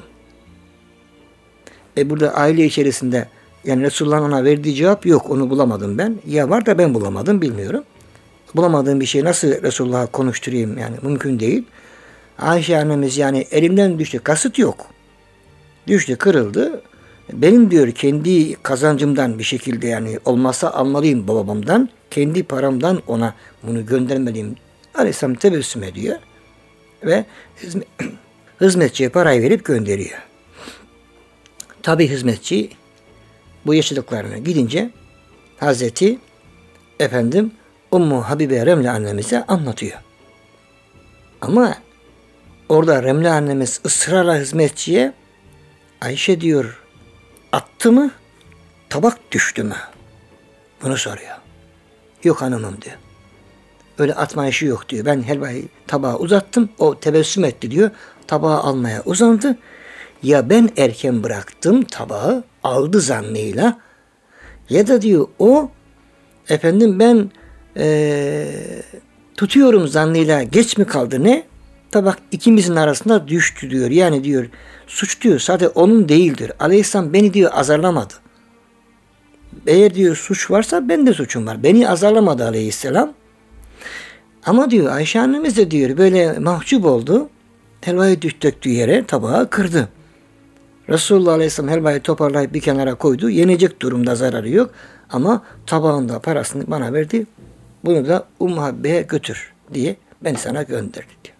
E burada aile içerisinde yani Resulullah'ın ona verdiği cevap yok. Onu bulamadım ben. Ya var da ben bulamadım bilmiyorum. Bulamadığım bir şey nasıl Resulullah'a konuşturayım yani mümkün değil. Ayşe annemiz yani elimden düştü. Kasıt yok. Düştü kırıldı. Benim diyor kendi kazancımdan bir şekilde yani olmazsa almalıyım babamdan. Kendi paramdan ona bunu göndermeliyim. Aleyhisselam tebessüm ediyor. Ve hizmetçiye parayı verip gönderiyor. Tabi hizmetçi bu yaşadıklarına gidince Hazreti efendim Ummu Habibe Remle annemize anlatıyor. Ama orada Remle annemiz ısrarla hizmetçiye Ayşe diyor attı mı tabak düştü mü? Bunu soruyor. Yok hanımım diyor. Öyle atma işi yok diyor. Ben helvayı tabağa uzattım. O tebessüm etti diyor. Tabağı almaya uzandı. Ya ben erken bıraktım tabağı aldı zannıyla ya da diyor o efendim ben ee, tutuyorum zannıyla geç mi kaldı ne? Tabak ikimizin arasında düştü diyor. Yani diyor suç diyor sadece onun değildir. Aleyhisselam beni diyor azarlamadı. Eğer diyor suç varsa ben de suçum var. Beni azarlamadı Aleyhisselam. Ama diyor Ayşe annemiz de diyor böyle mahcup oldu. Helvayı döktüğü yere tabağı kırdı. Resulullah Aleyhisselam helvayı toparlayıp bir kenara koydu. Yenecek durumda zararı yok. Ama tabağında parasını bana verdi. Bunu da Ummu Habibe'ye götür diye ben sana gönderdim diyor.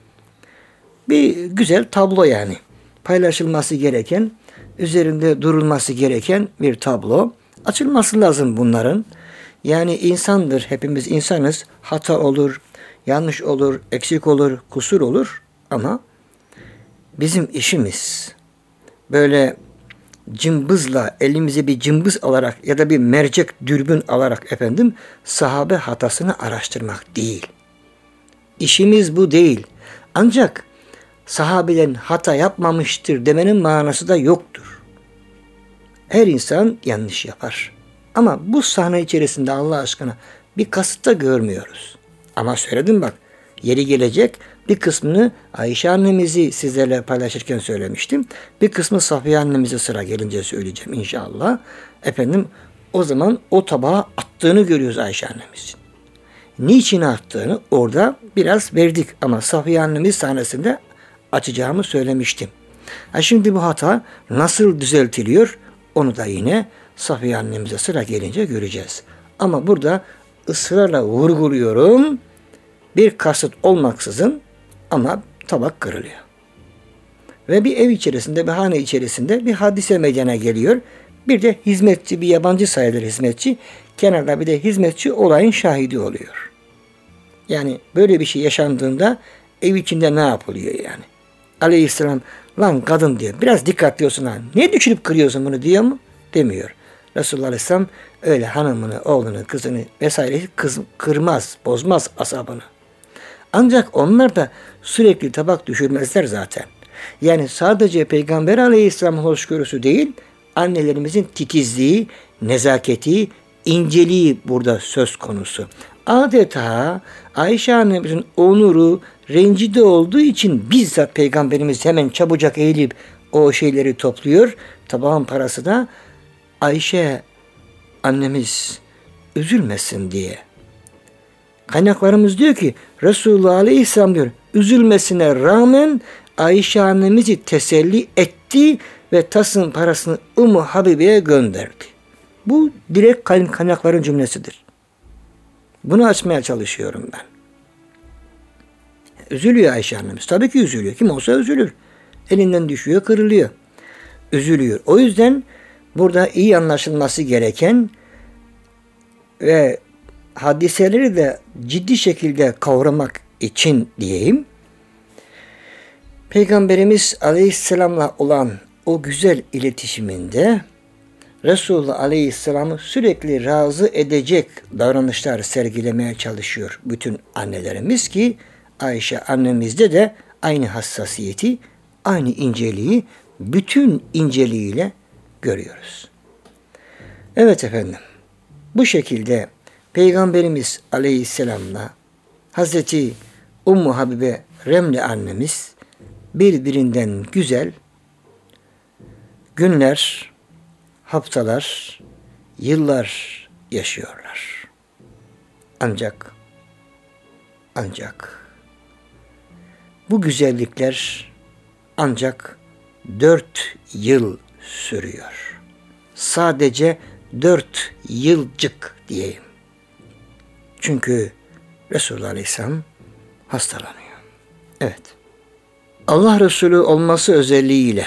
Bir güzel tablo yani. Paylaşılması gereken, üzerinde durulması gereken bir tablo. Açılması lazım bunların. Yani insandır, hepimiz insanız. Hata olur, yanlış olur, eksik olur, kusur olur. Ama bizim işimiz böyle cımbızla elimize bir cımbız alarak ya da bir mercek dürbün alarak efendim sahabe hatasını araştırmak değil. İşimiz bu değil. Ancak sahabelerin hata yapmamıştır demenin manası da yoktur. Her insan yanlış yapar. Ama bu sahne içerisinde Allah aşkına bir kasıt da görmüyoruz. Ama söyledim bak, yeri gelecek bir kısmını Ayşe annemizi sizlerle paylaşırken söylemiştim. Bir kısmı Safiye annemize sıra gelince söyleyeceğim inşallah. Efendim o zaman o tabağa attığını görüyoruz Ayşe annemizin. Niçin attığını orada biraz verdik ama Safiye annemiz sahnesinde açacağımı söylemiştim. Ha şimdi bu hata nasıl düzeltiliyor onu da yine Safiye annemize sıra gelince göreceğiz. Ama burada ısrarla vurguluyorum. Bir kasıt olmaksızın ama tabak kırılıyor. Ve bir ev içerisinde, bir hane içerisinde bir hadise meydana geliyor. Bir de hizmetçi, bir yabancı sayılır hizmetçi. Kenarda bir de hizmetçi olayın şahidi oluyor. Yani böyle bir şey yaşandığında ev içinde ne yapılıyor yani? Aleyhisselam lan kadın diyor. Biraz dikkatli olsun ha. Niye düşürüp kırıyorsun bunu diyor mu? Demiyor. Resulullah Aleyhisselam öyle hanımını, oğlunu, kızını vesaire kız, kırmaz, bozmaz asabını. Ancak onlar da sürekli tabak düşürmezler zaten. Yani sadece Peygamber Aleyhisselam'ın hoşgörüsü değil, annelerimizin titizliği, nezaketi, inceliği burada söz konusu. Adeta Ayşe annemizin onuru rencide olduğu için bizzat Peygamberimiz hemen çabucak eğilip o şeyleri topluyor. Tabağın parası da Ayşe annemiz üzülmesin diye. Kaynaklarımız diyor ki Resulullah Aleyhisselam diyor üzülmesine rağmen Ayşe annemizi teselli etti ve tasın parasını Ümmü Habibe'ye gönderdi. Bu direkt kaynakların cümlesidir. Bunu açmaya çalışıyorum ben. Üzülüyor Ayşe annemiz. Tabii ki üzülüyor. Kim olsa üzülür. Elinden düşüyor, kırılıyor. Üzülüyor. O yüzden burada iyi anlaşılması gereken ve hadiseleri de ciddi şekilde kavramak için diyeyim, Peygamberimiz Aleyhisselam'la olan o güzel iletişiminde Resulullah Aleyhisselam'ı sürekli razı edecek davranışlar sergilemeye çalışıyor bütün annelerimiz ki Ayşe annemizde de aynı hassasiyeti, aynı inceliği bütün inceliğiyle görüyoruz. Evet efendim, bu şekilde Peygamberimiz Aleyhisselam'la Hazreti Ümmü Habibe Remle annemiz birbirinden güzel günler, haftalar, yıllar yaşıyorlar. Ancak ancak bu güzellikler ancak dört yıl sürüyor. Sadece dört yılcık diyeyim. Çünkü Resulullah Aleyhisselam hastalanıyor. Evet. Allah Resulü olması özelliğiyle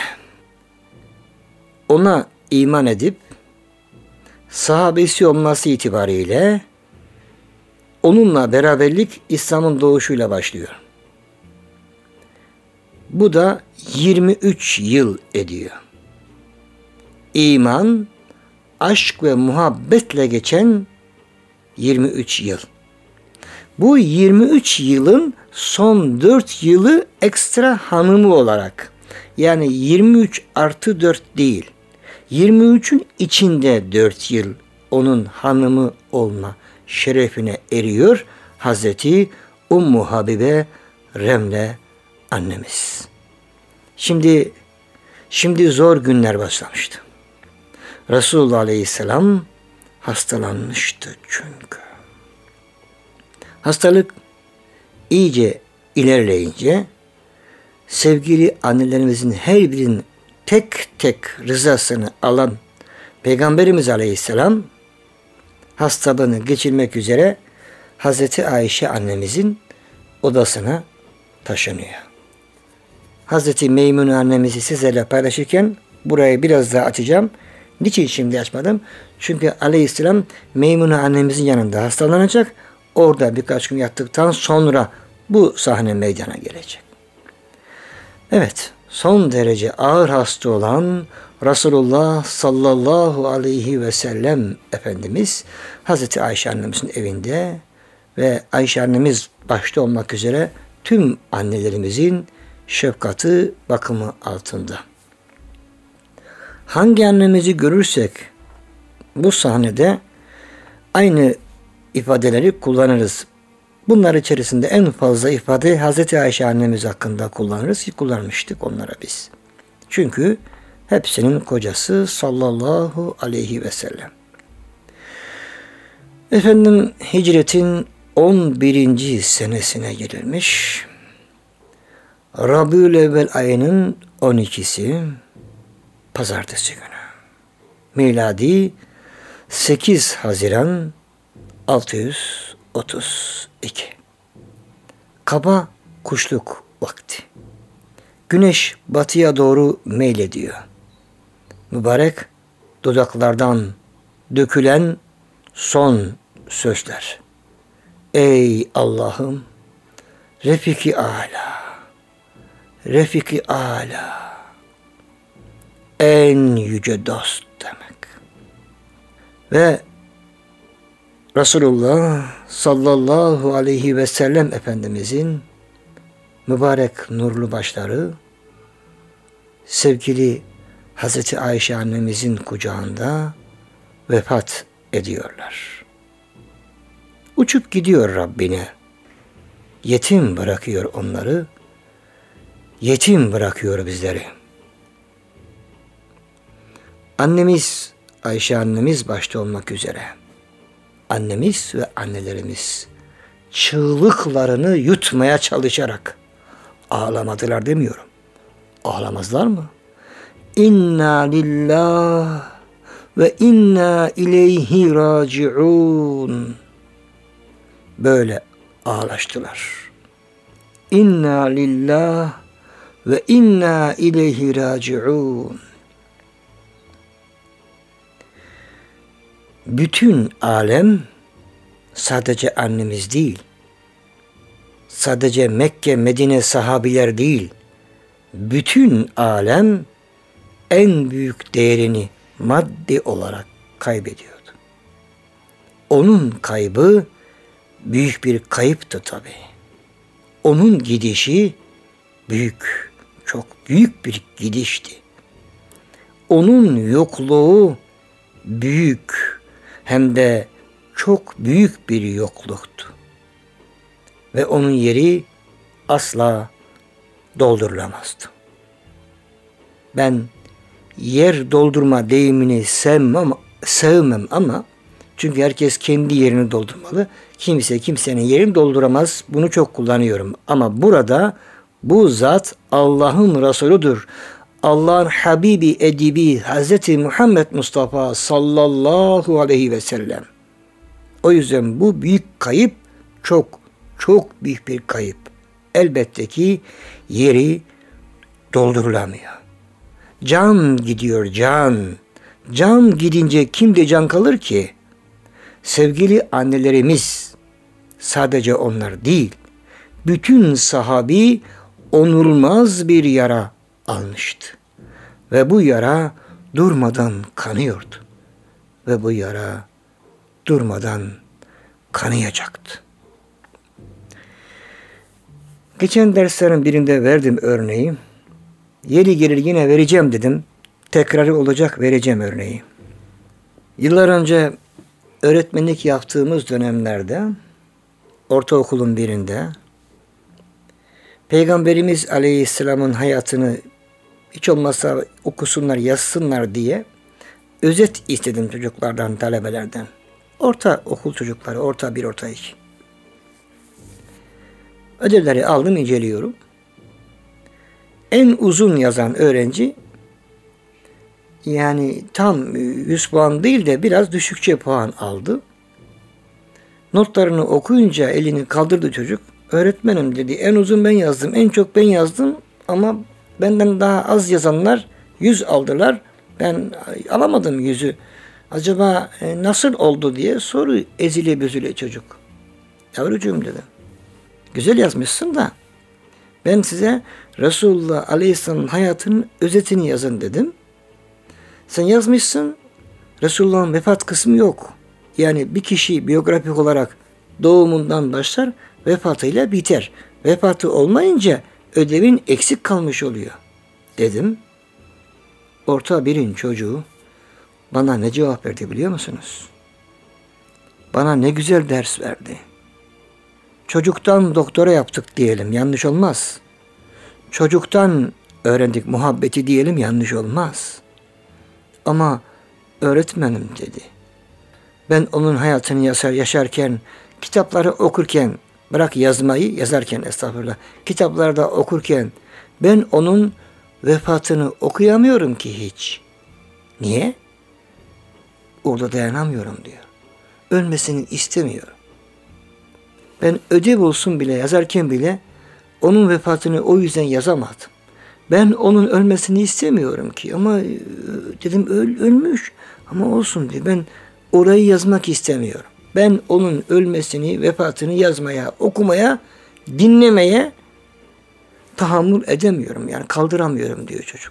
ona iman edip sahabesi olması itibariyle onunla beraberlik İslam'ın doğuşuyla başlıyor. Bu da yirmi üç yıl ediyor. İman, aşk ve muhabbetle geçen yirmi üç yıl. Bu yirmi üç yılın son dört yılı ekstra hanımı olarak, yani yirmi üç artı dört değil, yirmi üçün içinde dört yıl onun hanımı olma şerefine eriyor Hazreti Ümmü Habibe Remle annemiz. Şimdi şimdi zor günler başlamıştı. Resulullah Aleyhisselam hastalanmıştı çünkü. Hastalık iyice ilerleyince sevgili annelerimizin her birinin tek tek rızasını alan Peygamberimiz Aleyhisselam hastalığını geçirmek üzere Hazreti Ayşe annemizin odasına taşınıyor. Hazreti Meymune annemizi sizlerle paylaşırken burayı biraz daha açacağım. Niçin şimdi açmadım? Çünkü Aleyhisselam Meymune annemizin yanında hastalanacak. Orada birkaç gün yattıktan sonra bu sahne meydana gelecek. Evet, son derece ağır hasta olan Resulullah sallallahu aleyhi ve sellem Efendimiz Hazreti Ayşe annemizin evinde ve Ayşe annemiz başta olmak üzere tüm annelerimizin şefkati, bakımı altında. Hangi annemizi görürsek bu sahnede aynı ifadeleri kullanırız. Bunlar içerisinde en fazla ifade Hazreti Ayşe annemiz hakkında kullanırız ki kullanmıştık onlara biz. Çünkü hepsinin kocası sallallahu aleyhi ve sellem. Efendim hicretin on birinci senesine girilmiş. Rabiülevvel ayının on ikisi pazartesi günü. Miladi sekiz Haziran altı yüz otuz iki. Kaba kuşluk vakti. Güneş batıya doğru meylediyor. Mübarek dudaklardan dökülen son sözler. Ey Allah'ım, Refiki Âlâ, Refiki Âlâ, en yüce dost demek. Ve Resulullah sallallahu aleyhi ve sellem Efendimizin mübarek nurlu başları sevgili Hazreti Ayşe annemizin kucağında vefat ediyorlar. Uçup gidiyor Rabbine. Yetim bırakıyor onları. Yetim bırakıyor bizleri. Annemiz, Ayşe annemiz başta olmak üzere annemiz ve annelerimiz çığlıklarını yutmaya çalışarak. Ağlamadılar demiyorum. Ağlamazlar mı? İnna lillah ve inna ileyhi raciun. Böyle ağlaştılar. İnna lillah ve inna ileyhi raciun. Bütün alem sadece annemiz değil, sadece Mekke, Medine sahabiler değil, bütün alem en büyük değerini maddi olarak kaybediyordu. Onun kaybı büyük bir kayıptı tabii. Onun gidişi büyük, çok büyük bir gidişti. Onun yokluğu büyük, hem de çok büyük bir yokluktu. Ve onun yeri asla doldurulamazdı. Ben yer doldurma deyimini sevmem, sevmem ama çünkü herkes kendi yerini doldurmalı. Kimse kimsenin yerini dolduramaz. Bunu çok kullanıyorum. Ama burada bu zat Allah'ın Resuludur. Allah'ın Habibi Edibi Hazreti Muhammed Mustafa sallallahu aleyhi ve sellem. O yüzden bu büyük kayıp çok çok büyük bir kayıp. Elbette ki yeri doldurulamıyor. Can gidiyor, can. Can gidince kimde can kalır ki? Sevgili annelerimiz, sadece onlar değil, bütün sahabi onulmaz bir yara almıştı. Ve bu yara durmadan kanıyordu. Ve bu yara durmadan kanayacaktı. Geçen derslerin birinde verdim örneği. Yeri gelir yine vereceğim dedim. Tekrarı olacak, vereceğim örneği. Yıllar önce öğretmenlik yaptığımız dönemlerde ortaokulun birinde Peygamberimiz Aleyhisselam'ın hayatını hiç olmazsa okusunlar, yazsınlar diye özet istedim çocuklardan, talebelerden. Orta okul çocukları, orta bir, orta iki. Ödevleri aldım, inceliyorum. En uzun yazan öğrenci, yani tam yüz puan değil de biraz düşükçe puan aldı. Notlarını okuyunca elini kaldırdı çocuk. Öğretmenim dedi, en uzun ben yazdım, en çok ben yazdım ama benden daha az yazanlar yüz aldılar. Ben alamadım yüzü. Acaba nasıl oldu diye soru ezile büzüle çocuk. Yavrucuğum dedim. Güzel yazmışsın da ben size Resulullah Aleyhisselam'ın hayatının özetini yazın dedim. Sen yazmışsın, Resulullah'ın vefat kısmı yok. Yani bir kişi biyografik olarak doğumundan başlar, vefatıyla biter. Vefatı olmayınca ödevin eksik kalmış oluyor dedim. Orta birin çocuğu bana ne cevap verdi biliyor musunuz? Bana ne güzel ders verdi. Çocuktan doktora yaptık diyelim, yanlış olmaz. Çocuktan öğrendik muhabbeti diyelim, yanlış olmaz. Ama öğretmenim dedi. Ben onun hayatını yaşar, yaşarken, kitapları okurken, bırak yazmayı, yazarken estağfurullah, kitaplarda okurken ben onun vefatını okuyamıyorum ki hiç. Niye? Orada dayanamıyorum diyor. Ölmesini istemiyorum. Ben ödev olsun bile yazarken bile onun vefatını o yüzden yazamadım. Ben onun ölmesini istemiyorum ki ama dedim öl, ölmüş ama olsun diye ben orayı yazmak istemiyorum. Ben onun ölmesini, vefatını yazmaya, okumaya, dinlemeye tahammül edemiyorum. Yani kaldıramıyorum diyor çocuk.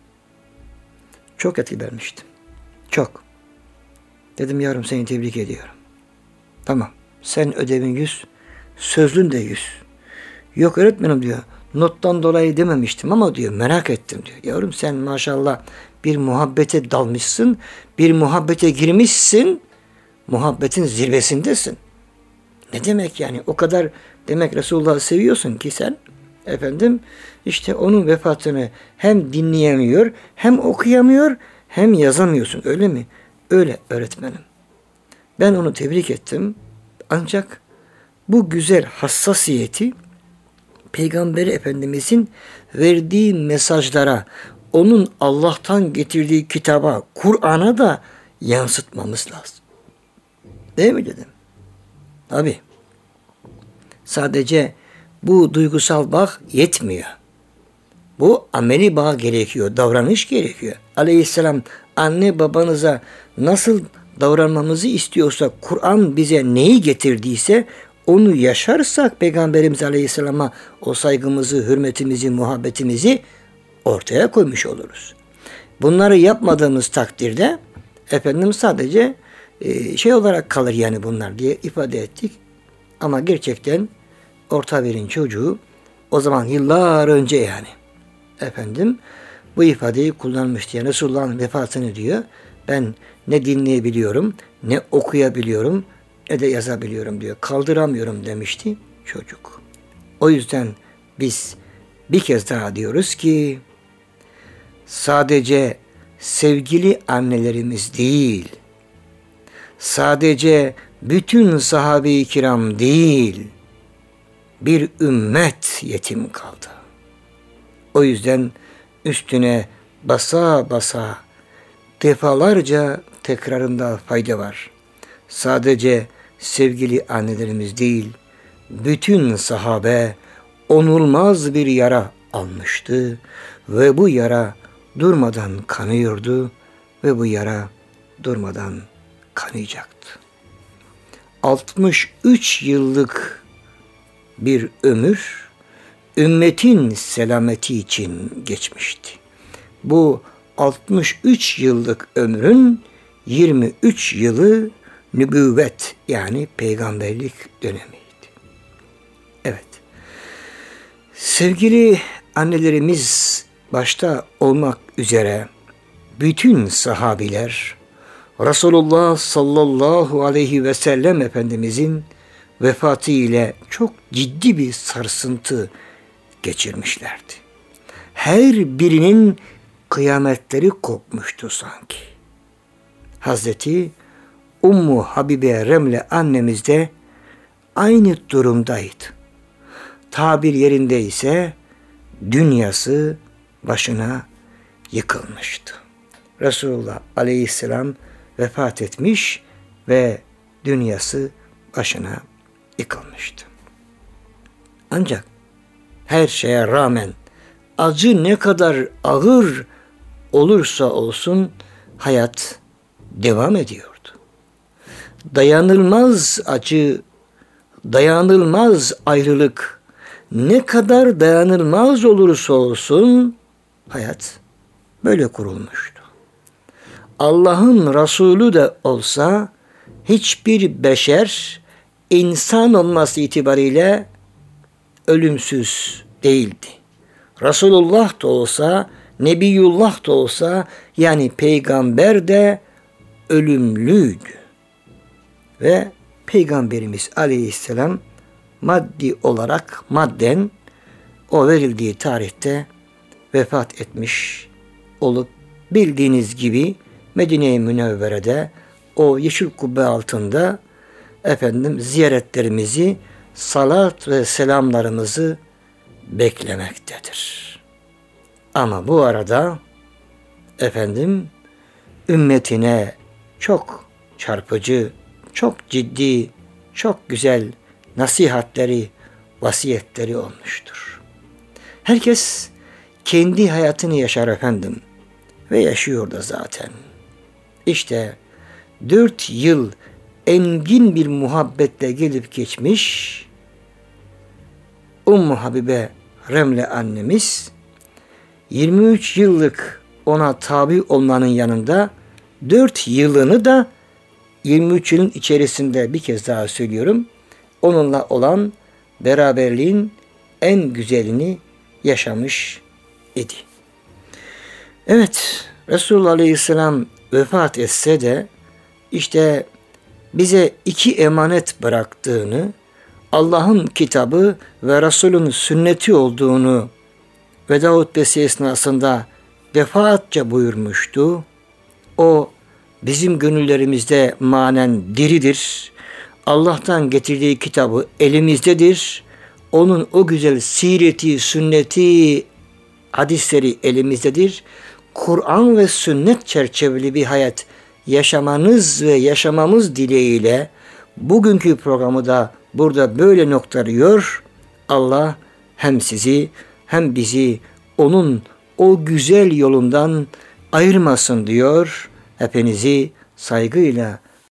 Çok etkilenmiştim. Çok. Dedim yavrum seni tebrik ediyorum. Tamam. Sen ödevin yüz, sözlün de yüz. Yok öğretmenim diyor. Nottan dolayı dememiştim ama diyor merak ettim diyor. Yavrum sen maşallah bir muhabbete dalmışsın, bir muhabbete girmişsin, muhabbetin zirvesindesin. Ne demek yani? O kadar demek Resulullah'ı seviyorsun ki sen efendim işte onun vefatını hem dinleyemiyor, hem okuyamıyor, hem yazamıyorsun. Öyle mi? Öyle öğretmenim. Ben onu tebrik ettim. Ancak bu güzel hassasiyeti Peygamber Efendimizin verdiği mesajlara, onun Allah'tan getirdiği kitaba, Kur'an'a da yansıtmamız lazım. Değil mi dedim? Tabii. Sadece bu duygusal bağ yetmiyor. Bu ameli bağ gerekiyor, davranış gerekiyor. Aleyhisselam anne babanıza nasıl davranmamızı istiyorsa, Kur'an bize neyi getirdiyse onu yaşarsak Peygamberimiz Aleyhisselam'a o saygımızı, hürmetimizi, muhabbetimizi ortaya koymuş oluruz. Bunları yapmadığımız takdirde efendim sadece e, şey olarak kalır yani bunlar diye ifade ettik. Ama gerçekten orta birin çocuğu o zaman yıllar önce yani efendim bu ifadeyi kullanmıştı. Yani Resulullah'ın vefatını diyor. Ben ne dinleyebiliyorum, ne okuyabiliyorum, ne de yazabiliyorum diyor. Kaldıramıyorum demişti çocuk. O yüzden biz bir kez daha diyoruz ki sadece sevgili annelerimiz değil, sadece bütün sahabe-i kiram değil, bir ümmet yetim kaldı. O yüzden üstüne basa basa defalarca tekrarında fayda var. Sadece sevgili annelerimiz değil, bütün sahabe onulmaz bir yara almıştı ve bu yara durmadan kanıyordu ve bu yara durmadan kanayacaktı. altmış üç yıllık bir ömür ümmetin selameti için geçmişti. Bu altmış üç yıllık ömrün yirmi üç yılı nübüvvet yani peygamberlik dönemiydi. Evet. Sevgili annelerimiz başta olmak üzere bütün sahabiler Resulullah sallallahu aleyhi ve sellem Efendimizin vefatı ile çok ciddi bir sarsıntı geçirmişlerdi. Her birinin kıyametleri kopmuştu sanki. Hazreti Ummu Habibe Remle annemiz de aynı durumdaydı. Tabir yerinde ise dünyası başına yıkılmıştı. Resulullah aleyhisselam vefat etmiş ve dünyası başına yıkılmıştı. Ancak her şeye rağmen acı ne kadar ağır olursa olsun hayat devam ediyordu. Dayanılmaz acı, dayanılmaz ayrılık ne kadar dayanılmaz olursa olsun hayat böyle kurulmuştu. Allah'ın Resulü de olsa hiçbir beşer insan olması itibariyle ölümsüz değildi. Resulullah da olsa, Nebiyullah da olsa yani peygamber de ölümlüydü. Ve Peygamberimiz Aleyhisselam maddi olarak madden o verildiği tarihte vefat etmiş olup bildiğiniz gibi Medine-i Münevvere'de o yeşil kubbe altında efendim ziyaretlerimizi, salat ve selamlarımızı beklemektedir. Ama bu arada efendim ümmetine çok çarpıcı, çok ciddi, çok güzel nasihatleri, vasiyetleri olmuştur. Herkes kendi hayatını yaşar efendim ve yaşıyor da zaten. İşte dört yıl engin bir muhabbetle gelip geçmiş Ummu Habibe Remle annemiz yirmi üç yıllık ona tabi olmanın yanında dört yılını da yirmi üç yılın içerisinde bir kez daha söylüyorum onunla olan beraberliğin en güzelini yaşamış idi. Evet, Resulullah Aleyhisselam vefat etse de işte bize iki emanet bıraktığını, Allah'ın kitabı ve Resul'ün sünneti olduğunu veda hutbesi esnasında defaatçe buyurmuştu. O bizim gönüllerimizde manen diridir. Allah'tan getirdiği kitabı elimizdedir. Onun o güzel sireti, sünneti, hadisleri elimizdedir. Kur'an ve sünnet çerçeveli bir hayat yaşamanız ve yaşamamız dileğiyle bugünkü programı da burada böyle noktalıyor. Allah hem sizi hem bizi onun o güzel yolundan ayırmasın diyor. Hepinizi saygıyla